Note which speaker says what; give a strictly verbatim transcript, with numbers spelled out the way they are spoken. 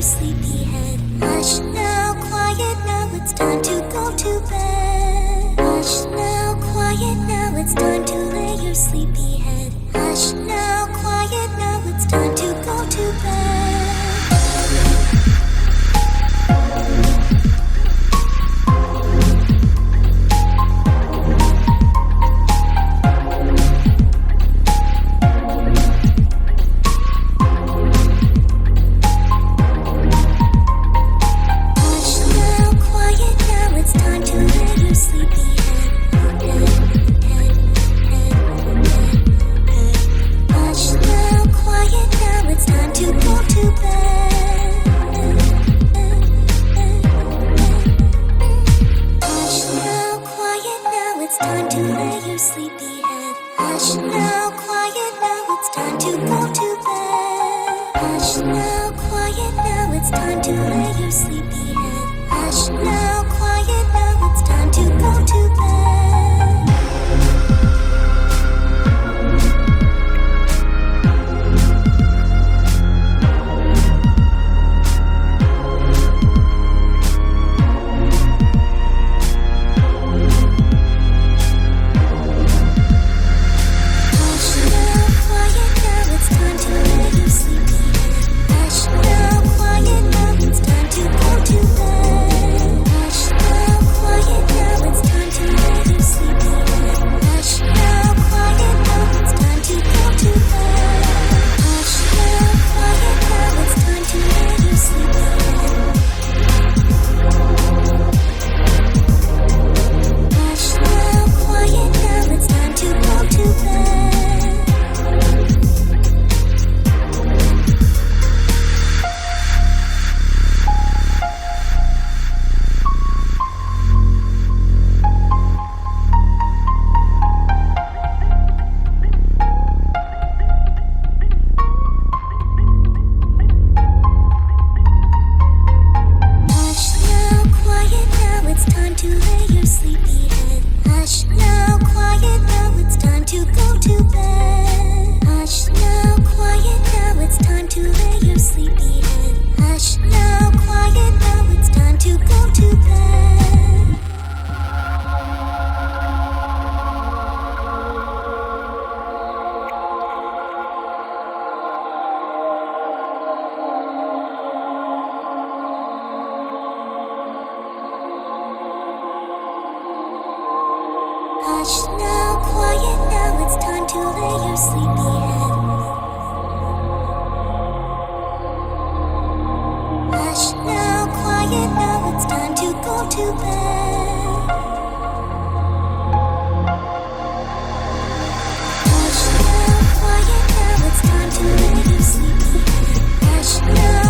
Speaker 1: sleepyhead. Hush now, quiet now, it's time to go to bed. Hush now, quiet now, it's time to lay your sleepy head. Hush now, quiet now, it's time to go to bed. Hush now, quiet now, it's time to go to bed. Hush now, quiet now, it's time to lay your sleepy head. Hush now, quiet now, it's time to go to bed. Hush now, quiet now, it's time to lay your sleepy head. Hush now, quiet now, it's time to go to bed. Hush now, quiet now, it's time to lay your sleepy head. Hush now.